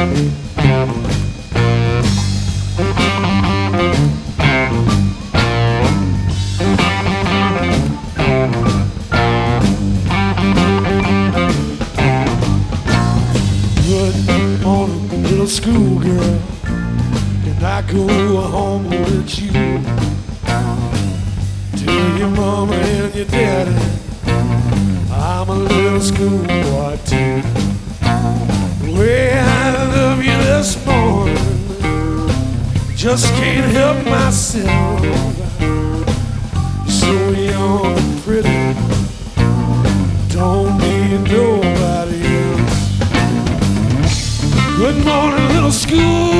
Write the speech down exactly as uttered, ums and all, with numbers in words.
Good morning, little schoolgirl. Can I go home with you? Tell your mama and your daddy I'm a little schoolboy too. The way I love you this morning, just can't help myself. You're so young and pretty, don't need nobody else. Good morning, little school